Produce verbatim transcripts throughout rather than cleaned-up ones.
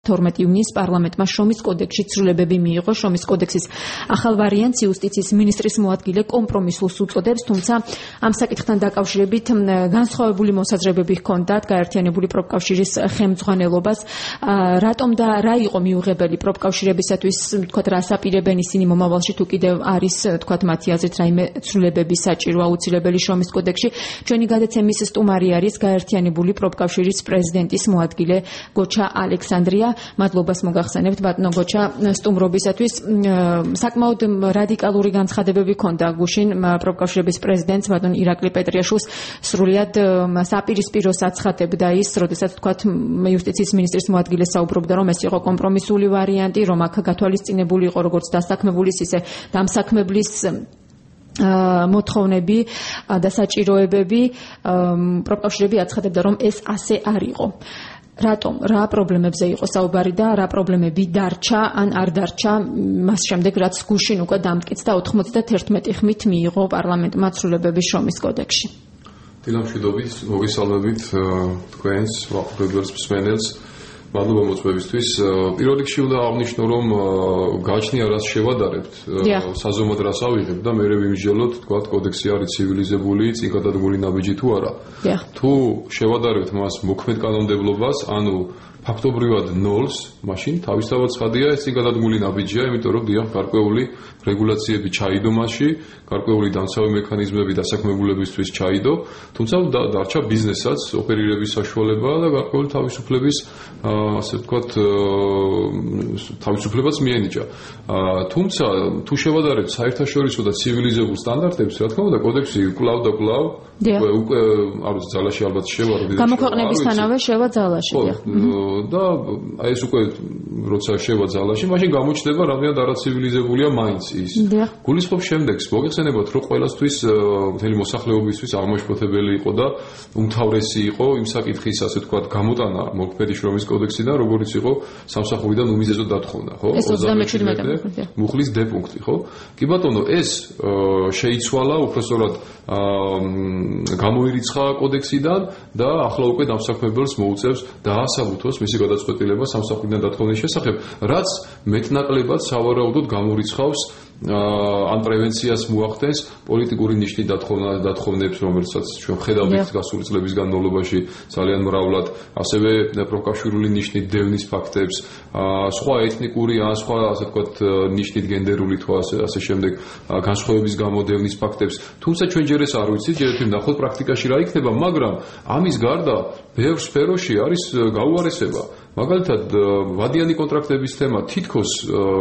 თორმეტი ივნის პარლამენტმა შრომის კოდექსში ცვლილებები მიიღო. შრომის კოდექსის ახალ ვარიანტს იუსტიციის მინისტრის მოადგილე კომპრომისულს უწოდებს, თუმცა ამ საკითხთან დაკავშირებით განსხვავებული მოსაზრებები ჰქონდათ გაერთიანებული პროფკავშირის ხელმძღვანელობას. რატომ და რა იყო მიუღებელი პროფკავშირებისათვის, თქვათ, რა საპირებენ ისინი მომავალში, თუ კიდევ არის, თქვათ, მათი აზრით რაიმე ცვლილებები საჭირო აუცილებელი შრომის კოდექსში. ჩვენი გადაცემის სტუმარი არის გაერთიანებული პროფკავშირის პრეზიდენტის მოადგილე გოჩა ალექსანდრია. მადლობას მოგახსენებთ ბატონო გოჩა სტუმრობისათვის. საკმაოდ რადიკალური განცხადებები ჰქონდა გუშინ პროფკავშირების პრეზიდენტს ბატონ ირაკლი პეტრიაშვილს. სრულიად საპირისპირო საცხადებდა ის, როდესაც თქვათ იუსტიციის მინისტრის მოადგილე საუბრობდა, რომ ეს იყო კომპრომისული ვარიანტი, რომ აქ გათვალისწინებული იყო როგორც დასაქმებულის, ისე დამსაქმებლის მოთხოვნები და საჭიროებები. პროფკავშირები აცხადებდა, რომ ეს ასე არ იყო. რატომ, რა პრობლემებზე იყო საუბარი და რა პრობლემები დარჩა ან არ დარჩა მას შემდეგ, რაც გუშინ უკვე დამტკიცდა ოთხმოცდაათი ხმით მიიღო პარლამენტმა ცვლილებები შრომის კოდექსში. დილამშვიდობით, მოგესალმებით თქვენს ვაყურებელს, მსმენელს. მადლობა მოწვევისთვის. პირველ რიგში უნდა აღნიშნო, რომ გააჩნია რას შევადარებთ, საზომად რას ავიღებ და მერე ვიმსჯელოთ, თქვათ, კოდექსი არის ცივილიზებული, წინგადადგმული ნაბიჯი თუ არა. თუ შევადარებთ მას მოქმედ კანონმდებლობას, ანუ ფაქტობრივად ნოლს, მაშინ თავისთავად ცხადია, ეს წინგადადგმული ნაბიჯია, იმიტომ რომ დიახ, გარკვეული რეგულაციები ჩაიდო მასში, გარკვეული დამცავი მექანიზმები დასაქმებულებისთვის ჩაიდო, თუმცა დარჩა ბიზნესაც, ოპერირების საშუალება და გარკვეული თავისუფლების, ასე ვთქვათ, თავისუფლებაც მიენიჭა. თუმცა თუ შევადარებთ საერთაშორისო და ცივილიზებულ სტანდარტებს, რა თქმა უნდა, კოდექსი კვლავ და კვლავ უკვე არ ვიცი, ძალაში ალბათ შევა, გამოქვეყნებისთანავე შევა ძალაში. და აი ეს უკვე როცა შევა ძალაში, მაშინ გამოჩნდება რამდენად არაცივილიზებულია მაინც ის. გულისხმობს შემდეგს, მოგეხსენებათ, რომ ყველასთვის მთელი მოსახლეობისთვის აღმაშფოთებელი იყო და უმთავრესი იყო იმ საკითხის, ასე ვთქვათ, გამოტანა მოქმედი შრომის კოდექსიდან, როგორც იყო სამსახურიდან უმიზესოდ დათხოვნა, ხო? ოცდამეჩვიდმეტე მუხლის დე პუნქტი, ხო? კი ბატონო, ეს შეიცვალა უბრალოდ გამოირიცხა კოდექსიდან და ახლა უკვე დამსაქმებელს მოუწევს დაასაბუთოს მისი გადაწყვეტილება სამსახურიდან დათხოვნის შესახებ, რაც მეტნაკლებად სავარაუდოდ გამორიცხავს ან პრევენციას მოახდენს პოლიტიკური ნიშნით დათხოვნებს, რომელსაც ჩვენ ხედავთ გასული წლების განმავლობაში ძალიან მრავლად, ასევე პროფკავშირული ნიშნით დევნის ფაქტებს, სხვა ეთნიკური ან სხვა, ასე ვთქვათ, ნიშნით გენდერული თუ ასე შემდეგ განსხვავების გამო დევნის ფაქტებს. თუმცა ჩვენ ჯერ ეს არ ვიცით, ჯერ ერთი ვნახოთ პრაქტიკაში რა იქნება, მაგრამ ამის გარდა ბევრ სფეროში არის გაუარესება. მაგალითად, ვადიანი კონტრაქტების თემა თითქოს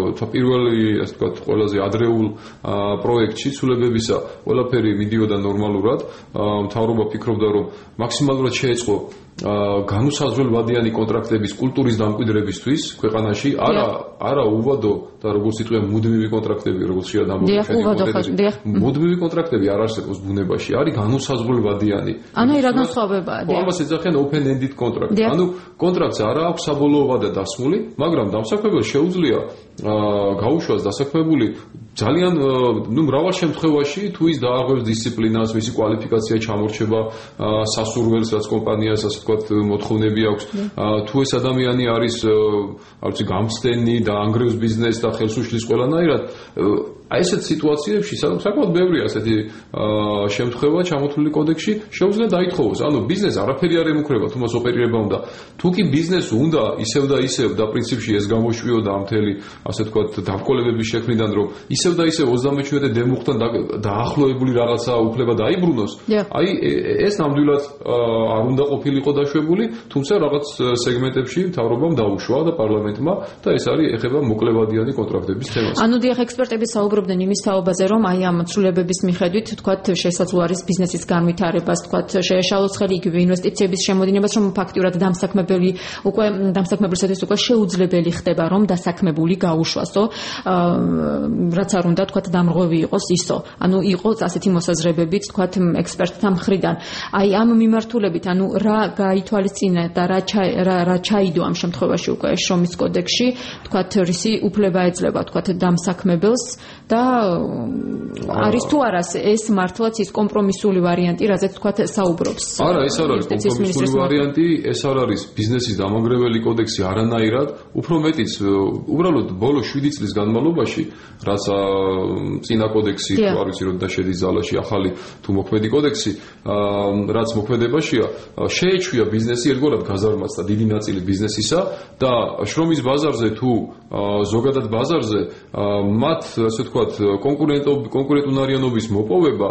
პირველი, ასე ვთქვათ, ყველაზე ადრეულ პროექტში ცვლილებებისა ყველაფერი მიდიოდა ნორმალურად. მთავრობა ფიქრობდა, რომ მაქსიმალურად შეეწყო განუსაზღვრელ ვადიანი კონტრაქტების კულტურის დამკვიდრებისთვის ქვეყანაში, არა არა უვადო და როგორც იტყვიან მუდმივი კონტრაქტები, როგორც შეადამოგვიხედა. მუდმივი კონტრაქტები არ არსებობს ბუნებაში, არის განუსაზღვრელ ვადიანი. ანუ რა განსხვავებაა? ამას ეძახიან open-ended contract. ანუ კონტრაქტს არ აქვს საბოლოო ვადა დასმული, მაგრამ დამსაქმებელს შეუძლია გაუშვას დასაქმებული ძალიან ნუ მრავალ შემთხვევაში თუ ის დააღვევს დისციპლინას, მისი კვალიფიკაცია ჩამორჩება სასურველს, რაც კომპანიას, ასე ვთქვათ, მოთხოვნები აქვს. თუ ეს ადამიანი არის, არ ვიცი, გამცდენი და ანგრევს ბიზნესს და ხელს უშლის ყველანაირად, აი ესეთ სიტუაციებში საკმაოდ ბევრია ასეთი შემთხვევა ჩამოთვლილი კოდექსში, შეუძლია დაითხოვოს. ანუ ბიზნეს არაფერი არ ემუქრება, თუ მას ოპერირება უნდა. თუ კი ბიზნესს უნდა ისევ და ისევ და პრინციპში ეს გამოშვიოდა ამ მთელი, ასე ვთქვათ, დამკოლებების შექმნიდან, რომ ისევ და ისევ ოცდამეჩვიდმეტე დემუხთან დაახლოებული რაღაცა უფლება დაიბრუნოს, აი ეს ნამდვილად არ უნდა ყოფილიყო დაშვებული, თუმცა რაღაც სეგმენტებში მთავრობამ დაუშვა და პარლამენტმა და ეს არის ეხება მოკლევადიანი კონტრაქტების თემას. ანუ დიახ, ექსპერტები საუბრობდნენ იმის თაობაზე, რომ აი ამ ცვლილებების მიხედვით, თქვათ, შესაძლოა არის ბიზნესის განვითარებას, თქვათ, შეეშალოს ხელი იგივე ინვესტიციების შემოდინებას, რომ ფაქტიურად დამსაქმებელი უკვე დამსაქმებელისათვის უკვე შეუძლებელი ხდება, რომ დასაქმებული გაუშვასო, რაც არ უნდა, თქვათ, დამრღვევი იყოს ისო. ანუ იყოს ასეთი მოსაზრებებით, თქვათ, ექსპერტთა მხრიდან. აი ამ მიმართულებით, ანუ რა გაითვალისწინა და რა რა ჩაიდო ამ შემთხვევაში უკვე შრომის კოდექსში, თქვათ, რისი უფლება ეძლევა, თქვათ, დამსაქმებელს და არის თუ არა ეს მართლაც ის კომპრომისული ვარიანტი, რაზეც თქვა საუბრობს. არა, ეს არ არის კომპრომისული ვარიანტი, ეს არ არის ბიზნესის დამანგრეველი კოდექსი არანაირად, უფრო მეტიც უბრალოდ ბოლო შვიდი წლის განმავლობაში, რაც წინა კოდექსი თუ არ ვიცი როდი შედის ძალაში ახალი თუ მოქმედი კოდექსი, რაც მოქმედებაშია, შეეჩვია ბიზნესი ერთგვარად გაზარმაცდა დიდი ნაწილი ბიზნესისა და შრომის ბაზარზე თუ ზოგადად ბაზარზე მათ ასე ვთქვათ კონკურენტუნარიანობის მოპოვება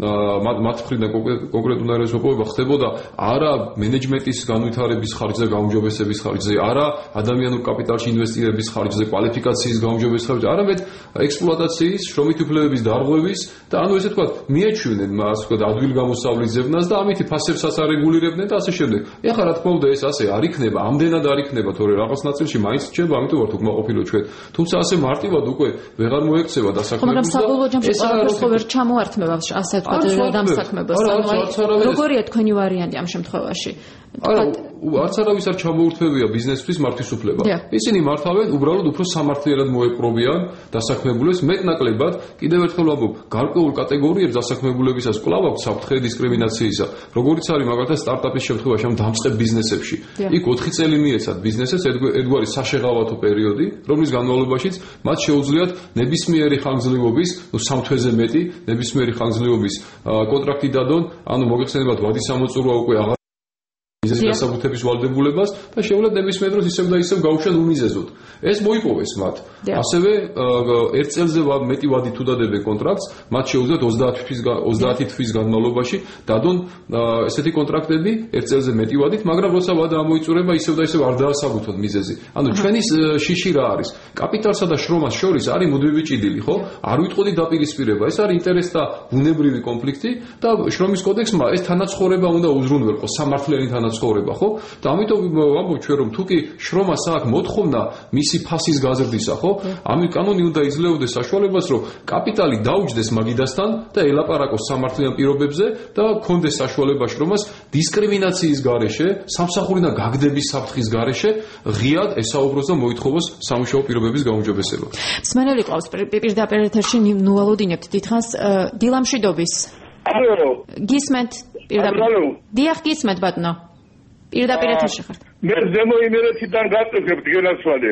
მათ მხრიდან კონკურენტუნარიანობის მოპოვება ხდებოდა არა მენეჯმენტის განვითარების ხარჯზე, გაუმჯობესების ხარჯზე, არა ადამიანურ კაპიტალში ინვესტირების ხარჯზე, კვალიფიკაციის გაუმჯობესების ხარჯზე, არამედ ექსპლუატაციის, შრომით უფლებების დარღვევის და ანუ ესე ვთქვათ მიეჩვენენ ასე ვთქვათ ადგილგამოსავლის ზებნას და ამით ფასებსაც არეგულირებდნენ და ასე შემდეგ. ეხლა რა თქმა უნდა ეს ასე არ იქნება, ამდენად არ იქნება, თორე რაღაც ნაწილში მაინც რჩება, ამიტომ ვართ უკმაყოფილო ჩვენ. თუმცა ასე მარტივად უკვე ვეღარ მოექცევა დასაქმებულს. მაგრამ საბოლოო ჯამში ყველაფერს ხო ვერ ჩამოართმება ასე ვთქვათ დამსაქმებას. როგორია თქვენი ვარიანტი ამ შემთხვევაში? არა, არც არავის არ ჩამოურთმევია ბიზნესთვის მართვისუფლება. ისინი მართავენ უბრალოდ უფრო სამართლიერად მოეპყრობიან დასაქმებულებს, მეტნაკლებად, კიდევ ერთხელ ვამბობ, გარკვეულ კატეგორიებს დასაქმებულებისას კვლავ აქვს საფრთხე დისკრიმინაციისა. როგორიც არის მაგალითად სტარტაპის შემთხვევაში, ამ დამწყებ ბიზნესებში. იქ ოთხი წელი მიეცათ ბიზნესებს ერთგვარი საშეღავათო პერიოდი, რომლის განმავლობაშიც მათ შეუძლიათ ნებისმიერი ხანგრძლივობის, ნუ სამ თვეზე მეტი, ნებისმიერი ხანგრძლივობის კონტრაქტი დადონ, ანუ მოგეხსენებათ ვადის სამოწურვა უკვე აღარ მიზეზი დასაბუთების ვალდებულებას და შეუძლია ნებისმიერ დროს ისევ და ისევ გაუშვან უმიზეზოდ. ეს მოიპოვეს მათ. ასევე ერთ წელზე მეტი ვადი თუ დადებენ კონტრაქტს, მათ შეუძლიათ ოცდაათი თვის განმავლობაში დადონ ესეთი კონტრაქტები ერთ წელზე მეტი ვადით, მაგრამ როცა ვადა ამოიწურება, ისევ და ისევ არ დაასაბუთონ მიზეზი. ანუ ჩვენი შიში რა არის? კაპიტალსა და შრომას შორის არის მუდმივი ჭიდილი, ხო? არ ვიტყოდი დაპირისპირება, ეს არის ინტერესთა ბუნებრივი კონფლიქტი და შრომის კოდექსმა ეს თანაცხოვრება უნდა უზრუნველყოს, სამართლიანი ცხოვრება, ხო? და ამიტომ ვამბობ ჩვენ რომ თუ კი შრომას აქვს მოთხოვნა მისი ფასის გაზრდისა, ხო? ამით კანონი უნდა იძლეოდეს საშუალებას, რომ კაპიტალი დაუჯდეს მაგიდასთან და ელაპარაკოს სამართლიან პირობებზე და კონდეს საშუალება შრომას დისკრიმინაციის გარეშე, სამსახურიდან გაგდების საფრთხის გარეშე ღიად ესაუბროს და მოითხოვოს სამუშაო პირობების გაუმჯობესება. მსმენელი ყავს პირდაპირ ეთერში ნუალოდინებთ დიდხანს დილამშვიდობის. ალო. გისმენთ პირდაპირ. დიახ, გისმენთ ბატონო. პირდაპირ ეთერში ხართ. მე ზემო იმერეთიდან გაწევთ გენაცვალე.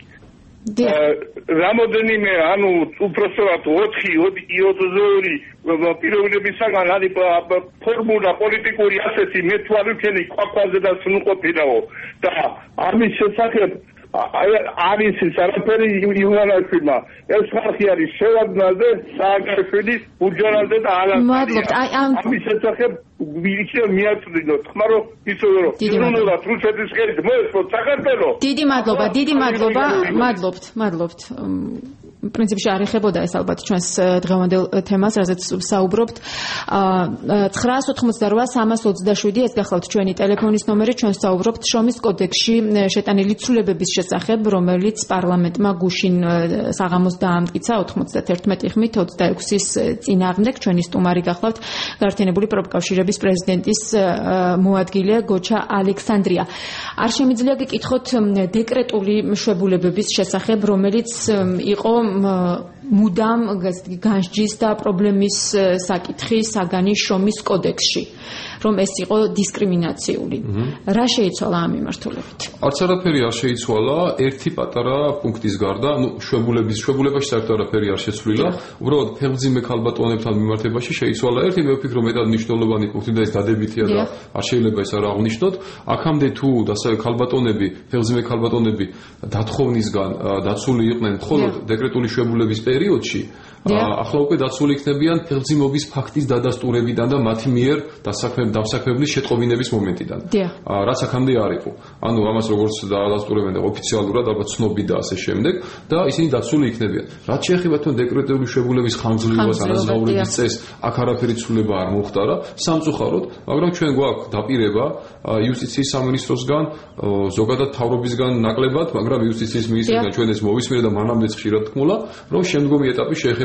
რამოდენიმე ანუ უпроსტად ოთხი ოცდაორი პიროვნებისაგან არის ფორმულა პოლიტიკური ასეთი მე თვალიქენი ყვაყვაზე და სუნყოფილაო და ამის შესახებ არის არაფერი იუნანაშვილმა ეს ხალხი არის შევარდნაძე, სააკაშვილი, ბურჯანაძე და ალან. მადლობთ. აი ამ ამის შესახებ ვიცი მიაწვდინოთ. ხმარო ისევე რომ იზრუნოთ რუსეთის ხელით მოესწროთ საქართველო. დიდი მადლობა, დიდი მადლობა, მადლობთ, მადლობთ. პრინციპში არ ეხებოდა ეს ალბათ ჩვენს დღევანდელ თემას, რაზეც საუბრობთ. ცხრაას ოთხმოცდარვა სამას ოცდაშვიდი ეს გახლავთ ჩვენი ტელეფონის ნომერი, ჩვენ საუბრობთ შრომის კოდექსში შეტანილი ცვლილებების შესახებ, რომელიც პარლამენტმა გუშინ საღამოს დაამტკიცა ოთხმოცდაერთი ხმით ოცდაექვსის წინააღმდეგ. ჩვენი სტუმარი გახლავთ გაერთიანებული პროფკავშირების პრეზიდენტის მოადგილე გოჩა ალექსანდრია. არ შემიძლია გეკითხოთ დეკრეტული მშვებულებების შესახებ, რომელიც იყო მუდამ განსჯის და პრობლემის საკითხი საგანი შრომის კოდექსში, რომ ეს იყო დისკრიმინაციული. რა შეიცვალა ამ მიმართულებით? არც არაფერი არ შეიცვალა, ერთი პატარა პუნქტის გარდა, ну, შვებულების შვებულებაში საერთოდ არაფერი არ შეცვლილა, უბრალოდ ფეხმძიმე ქალბატონებთან მიმართებაში შეიცვალა ერთი, მე ვფიქრობ მეტად მნიშვნელოვანი პუნქტი და ეს დადებითია და არ შეიძლება ეს არ აღვნიშნოთ. აქამდე თუ ქალბატონები, ფეხმძიმე ქალბატონები დათხოვნისგან დაცული იყვნენ მხოლოდ დეკრეტული შვებულების პერიოდში, ახლა უკვე დაცული იქნებიან ფეხმძიმობის ფაქტის დადასტურებიდან და მათი მიერ დასაქმებლის შეტყობინების მომენტიდან. რაც აქამდე არ იყო. ანუ ამას როგორც დადასტურებენ და ოფიციალურად ალბათ ცნობით და ასე შემდეგ და ისინი დაცული იქნებიან. რაც შეეხება თან დეკრეტული შვებულების ხანგრძლივობას, ანაზღაურების წესს, აქ არაფერი ცვლილება არ მოხდარა, სამწუხაროდ, მაგრამ ჩვენ გვაქვს დაპირება იუსტიციის სამინისტროსგან, ზოგადად მთავრობისგან ნაკლებად, მაგრამ იუსტიციის მინისტრიდან ჩვენ ეს მოვისმენთ და მანამდეც ხშირად თქმულა, რომ შემდგომი ეტაპი შეეხება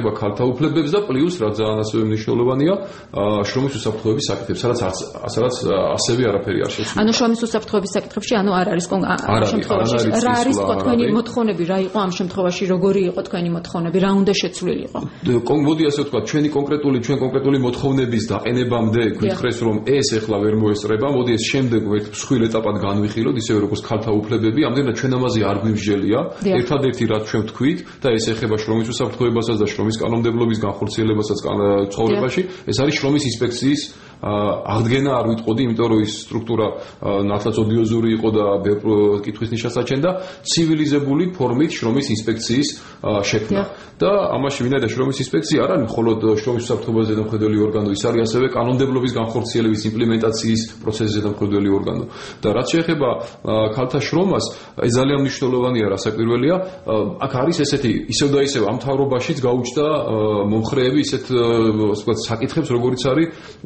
ეხება ქალთა უფლებებს და პლუს რაც ძალიან ასევე მნიშვნელოვანია შრომის უსაფრთხოების საკითხებს, სადაც სადაც ასევე არაფერი არ შეცვლილა. ანუ შრომის უსაფრთხოების საკითხებში ანუ არ არის ამ შემთხვევაში რა არის თქვენი მოთხოვნები, რა იყო ამ შემთხვევაში, როგორი იყო თქვენი მოთხოვნები, რა უნდა შეცვლილიყო? მოდი ასე ვთქვათ, ჩვენი კონკრეტული ჩვენ კონკრეტული მოთხოვნების დაყენებამდე გითხრეს რომ ეს ეხლა ვერ მოესწრება, მოდი ეს შემდეგ ერთ მსხვილ ეტაპად განვიხილოთ, ისევე როგორც ქალთა უფლებები, ამდენად ჩვენ ამაზე არ გვიმსჯელია. ერთადერთი რაც ჩვენ ვთქვით და ეს ეხება შრომის უსაფრთხოებასაც და შრომის კანონმდებლობის განხორციელებასაც ცხოვრებაში, ეს არის შრომის ინსპექციის აღდგენა არ ვიტყოდი, იმიტომ რომ ის სტრუქტურა ნათლაც ოდიოზური იყო და ბევრ კითხვის ნიშანს აჩენდა, ცივილიზებული ფორმით შრომის ინსპექციის შექმნა. და ამაში ვინაიდან შრომის ინსპექცია არ არის მხოლოდ შრომის უსაფრთხოებაზე ზედამხედველი ორგანო, ის არის ასევე კანონმდებლობის განხორციელების იმპლემენტაციის პროცესის ზედამხედველი ორგანო. და რაც შეეხება ქალთა შრომას, ეს ძალიან მნიშვნელოვანია, რასაკვირველია, აქ არის ესეთი ისევ და ისევ ამ მთავრობაშიც გაუჩნდა მომხრეები ისეთ ვთქვათ საკითხებს, როგორიც არის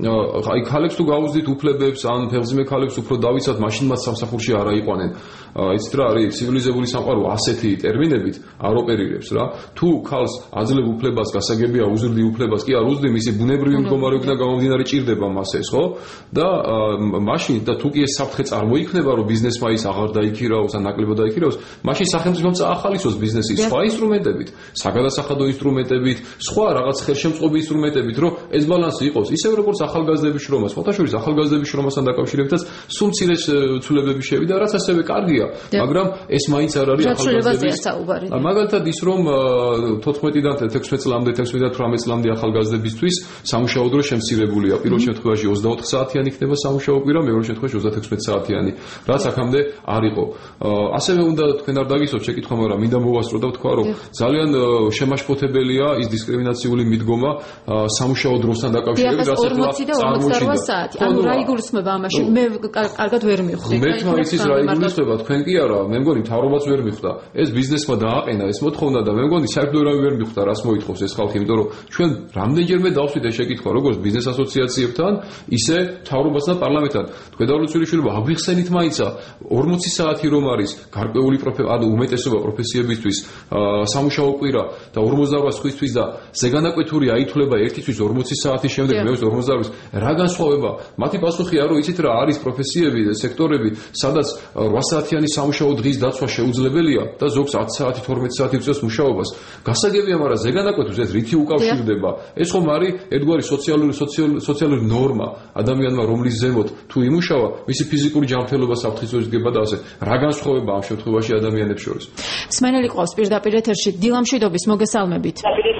აი ქალებს თუ გაუზდით უფლებებს, ან ფეხმძიმე ქალებს უფრო დავიცავთ, მაშინ მათ სამსახურში არ აიყვანენ. იცით რა არის ცივილიზებული სამყარო ასეთი ტერმინებით არ ოპერირებს რა. თუ ქალს აძლევ უფლებას, გასაგებია უზრდი უფლებას, კი არ უზრდი, მისი ბუნებრივი მდგომარეობიდან გამომდინარე ჭირდება მას ეს, ხო? და მაშინ და თუ კი ეს საფრთხე წარმოიქმნება, რომ ბიზნესმა ის აღარ დაიქირაოს, ან ნაკლებად დაიქირაოს, მაშინ სახელმწიფომ წაახალისოს ბიზნესის სხვა ინსტრუმენტებით, საგადასახადო ინსტრუმენტებით, სხვა რაღაც ხელშემწყობი ინსტრუმენტებით, რომ ეს ბალანსი იყოს, ისევ როგორც ახალგაზრდების შრომას, მოთაშორის ახალგაზრდების შრომასთან დაკავშირებითაც სულ მცირე ცვლილებები შევიდა, რაც ასევე კარგია, მაგრამ ეს მაინც არ არის ახალგაზრდების. მაგალითად ის რომ თოთხმეტიდან თექვსმეტ წლამდე, თექვსმეტიდან თვრამეტ წლამდე ახალგაზრდებისთვის სამუშაო დრო შემცირებულია. პირველ შემთხვევაში ოცდაოთხ საათიანი ხდება სამუშაო კვირა, მეორე შემთხვევაში ოცდათექვსმეტ საათიანი, რაც აქამდე არ იყო. ასევე უნდა თქვენ არ დაგისვათ შეკითხვა, მაგრამ მინდა მოვასწრო და ვთქვა, რომ ძალიან შემაშფოთებელია ის დისკრიმინაციული მიდგომა სამუშაო დროსთან დაკავშირებით, რაც ახლა ორმოცდაოთხ საათი. ანუ რა იგულისხმება ამაში? მე კარგად ვერ მივხვდი. მე თვითონ იცის რა იგულისხმება, თქვენ კი არა, მე მგონი მთავრობაც ვერ მიხვდა. ეს ბიზნესმა დააყენა ეს მოთხოვნა და მე მგონი საერთოდ ვერ მიხვდა, რას მოითხოვს ეს ხალხი, იმიტომ რომ ჩვენ რამდენჯერმე დავსვით ეს შეკითხვა, როგორც ბიზნეს ასოციაციებთან, ისე მთავრობასთან და პარლამენტთან. თქვენ დავლოცული შეიძლება აღვიხსენით მაინცა ორმოცი საათი რომ არის გარკვეული ანუ უმეტესობა პროფესიებისთვის სამუშაო კვირა და ორმოცდაოთხ ხუთისთვის და ზეგანაკვეთური აითვლება ერთი თვის ორმოცი საათის შემდეგ მეორე ორმოცდაოთხ რა განსხვავება? მათი პასუხია, რომ იცით რა არის პროფესიები და სექტორები, სადაც რვა საათიანი სამუშაო დღის დაცვა შეუძლებელია და ზოგს ათი საათი, თორმეტი საათი უწევს მუშაობას. გასაგებია, მაგრამ ზეგანაკვეთს ეს რითი უკავშირდება? ეს ხომ არის ერთგვარი სოციალური სოციალური ნორმა ადამიანმა, რომლის ზემოთ თუ იმუშავა, მისი ფიზიკური ჯანმრთელობა საფრთხის გება და ასე. რა განსხვავება ამ შემთხვევაში ადამიანებს შორის? მსმენელი ყავს პირდაპირ ეთერში. დილამშვიდობის, მოგესალმებით.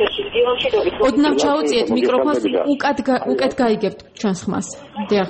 ოდნავ ჩაუწიეთ მიკროფონს, უკეთ უკეთ გაიგებთ ჩვენს ხმას. დიახ.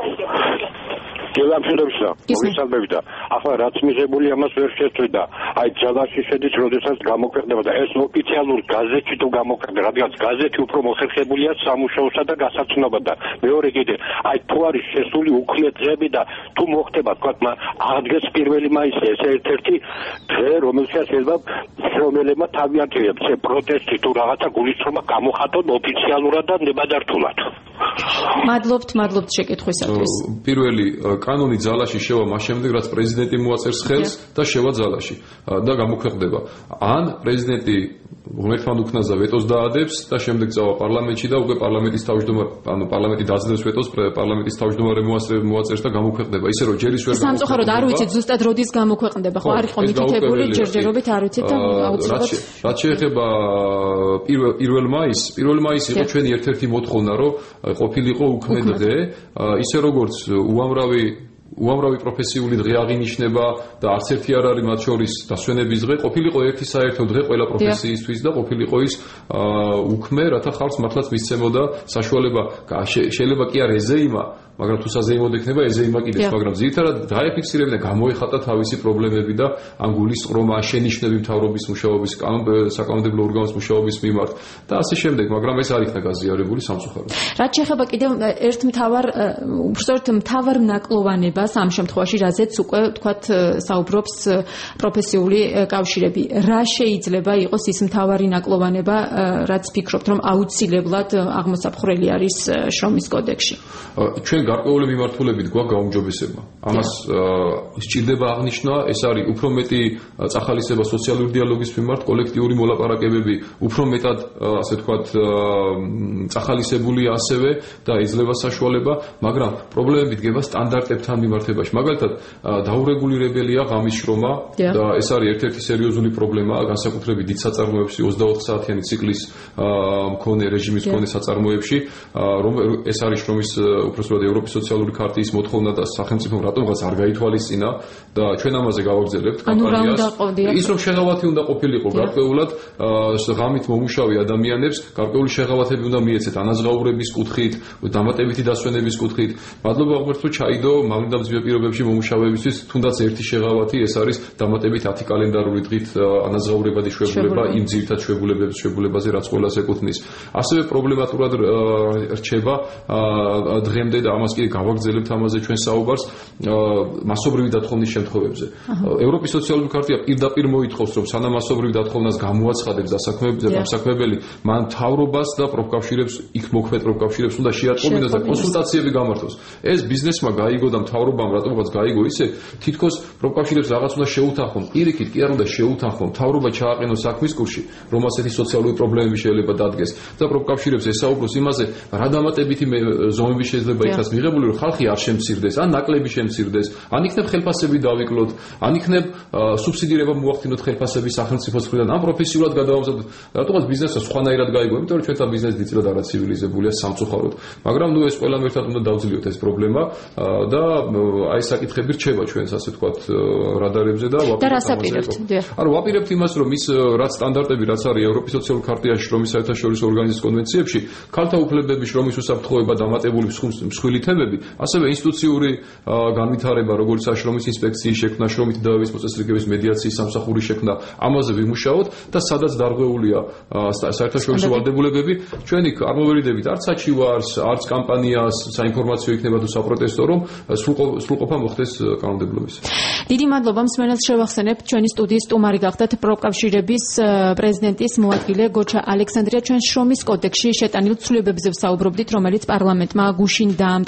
დილამშვიდობისა, მოგესალმებით და ახლა რაც მიღებული ამას ვერ შეწვიდა. აი ძალაში შედის, როდესაც გამოქვეყნდება და ეს ოფიციალურ გაზეთში თუ გამოქვეყნდება, რადგან გაზეთი უფრო მოხერხებულია სამუშაოსა და გასაცნობად და მეორე კიდე აი თუ არის შესული უქმე დღეები და თუ მოხდება თქვა აღდგეს პირველი მაისი, ეს ერთ-ერთი დღე, რომელსაც შეიძლება რომელებმა თავიანთი პროტესტი თუ რაღაცა გულისხმობა გამოხატონ ოფიციალურად და ნებადართულად. მადლობთ, მადლობთ შეკითხვისათვის. პირველი კანონი ძალაში შევა მას შემდეგ, რაც პრეზიდენტი მოაწერს ხელს და შევა ძალაში და გამოქვეყნდება. ან პრეზიდენტი ღმერთთან უქნას და ვეტოს დაადებს და შემდეგ წავა პარლამენტში და უკვე პარლამენტის თავმჯდომარე, ანუ პარლამენტი დაძლევს ვეტოს, პარლამენტის თავმჯდომარე მოაწერს და გამოქვეყნდება. ისე რომ ჯერ ის ვერ გამოქვეყნდება. სამწუხაროდ არ ვიცით ზუსტად როდის გამოქვეყნდება, ხო? არ იყო მითითებული ჯერჯერობით, არ ვიცით და აუცილებლად. რაც შეეხება პირველ მაისს, პირველ მაისი იყო ჩვენი ერთ-ერთი მოთხოვნა, რომ ყოფილიყო უქმე დღე, ისე როგორც უამრავი უამრავი პროფესიული დღე აღინიშნება და არც ერთი არ არის მათ შორის დასვენების დღე, ყოფილიყო ერთი საერთო დღე ყველა პროფესიისთვის და ყოფილიყო ის უქმე, რათა ხალხს მართლაც მისცემოდა საშუალება, შეიძლება კი არ ეზეიმა, მაგრამ თუ საზეიმოდ ექნება ეზეიმა კიდეც, მაგრამ ძირითადად დაეფიქსირებინა, გამოეხატა თავისი პრობლემები და ან გულისწყრომა, შენიშვნები მთავრობის მუშაობის, საკანონმდებლო ორგანოს მუშაობის მიმართ და ასე შემდეგ, მაგრამ ეს არ იქნა გაზიარებული სამწუხაროდ. რაც შეეხება კიდევ ერთ მთავარ, უბრალოდ მთავარ ნაკლოვანებას ცვლილებას ამ შემთხვევაში რაზეც უკვე თქვათ საუბრობს პროფესიული კავშირები. რა შეიძლება იყოს ის მთავარი ნაკლოვანება, რაც ფიქრობთ, რომ აუცილებლად აღმოსაფხრელი არის შრომის კოდექსში? ჩვენ გარკვეული მიმართულებით გვაქვს გაუმჯობესება. ამას სჭირდება აღნიშნა, ეს არის უფრო მეტი წახალისება სოციალური დიალოგის მიმართ, კოლექტიური მოლაპარაკებები უფრო მეტად, ასე ვთქვათ, წახალისებულია ასევე და ეძლევა საშუალება, მაგრამ პრობლემები დგება სტანდარტებთან მიმართებაში. მაგალითად, დაურეგულირებელია ღამის შრომა და ეს არის ერთ-ერთი სერიოზული პრობლემა, განსაკუთრებით დიდ საწარმოებში ოცდაოთხ საათიანი ციკლის მქონე რეჟიმის მქონე საწარმოებში, რომ ეს არის შრომის უпроსტად ევროპის სოციალური ქარტიის მოთხოვნა და სახელმწიფომ რატომღაც არ გაითვალისწინა და ჩვენ ამაზე გავაგზავნებთ კამპანიას. ის რომ შეღავათი უნდა ყოფილიყო გარკვეულად ღამით მომუშავე ადამიანებს, გარკვეული შეღავათები უნდა მიეცეთ ანაზღაურების კუთხით, დამატებითი დასვენების კუთხით. მადლობა ღმერთს რომ ჩაიდო მამრიდამძიმე პირობებში მომუშავეებისთვის თუნდაც ერთი შეღავათი, ეს არის დამატებით ათი კალენდარული დღით ანაზღაურებადი შვებულება იმ ძირითად შვებულებების შვებულებაზე, რაც ყველას ეკუთვნის. ასევე პრობლემატურად რჩება დღემდე და ამას კიდე გავაგრძელებთ ამაზე ჩვენ საუბარს მასობრივი დათხოვნის შემთხვევებზე. ევროპის სოციალური ქარტია პირდაპირ მოითხოვს, რომ სანამ მასობრივი დათოვნას გამოაცხადებს დასაქმებელი, მან მთავრობას და პროფკავშირებს, იქ მოქმედ პროფკავშირებს უნდა შეატყობინოს და კონსულტაციები გამართოს. ეს ბიზნესმა გაიგო და მთავრობამ რატომღაც გაიგო ისე, თითქოს პროფკავშირებს რაღაც უნდა შეუთანხმონ. პირიქით კი არ უნდა შეუთანხმონ, მთავრობა ჩააყენოს საქმის კურსში, რომ ასეთი სოციალური პრობლემები შეიძლება დადგეს და პროფკავშირებს ესაუბროს იმაზე, რა დამატებითი ზომები შეიძლება იქაც მიღებული, რომ ხალხი არ შემცირდეს, ან ნაკლები შემცირდეს, ან იქნებ ხელფასები დავიკლოთ, ან იქნებ სუბსიდირება მოახდინოთ ხელფასების სახელმწიფოს მხრიდან, ან პროფესიულად გადავამზადოთ. რატომაც ბიზნესს სხვანაირად გაიგო, იმიტომ რომ ჩვენთან ბიზნესი დიდწილად არაცივილიზებულია სამწუხაროდ. მაგრამ ნუ ეს ყველამ ერთად უნდა დავძლიოთ ეს პრობლემა და აი საკითხები რჩება ჩვენს ასე ვთქვათ რადარებზე და ვაპირებთ. ანუ ვაპირებთ იმას, რომ ის რაც სტანდარტები, რაც არის ევროპის სოციალურ ქარტიაში, შრომის საერთაშორისო ორგანიზაციის კონვენციებში, ქალთა უფლებები, შრომის უსაფრთხოება, დამატებული მსხვილი თემები, ასევე ინსტიტუციური განვითარება, როგორც შრომის ინსპექციის შექმნა, შრომითი დაავების მოწესრიგების მედიაციის სამსახურის შექმნა, ამაზე ვიმუშაოთ და სადაც დარღვეულია საერთაშორისო ვალდებულებები, ჩვენ იქ არ მოვერიდებით არც საჩივარს, არც კამპანიას, საინფორმაციო იქნება თუ საპროტესტო, რომ სრულყოფა მოხდეს კანონმდებლობის. დიდი მადლობა მსმენელს შევახსენებ, ჩვენი სტუდიის სტუმარი გახდათ პროფკავშირების პრეზიდენტის მოადგილე გოჩა ალექსანდრია. ჩვენ შრომის კოდექსში შეტანილ ცვლილებებზე ვსაუბრობდით, რომელიც პარლამენტმა გუშინ დაამტკიცა.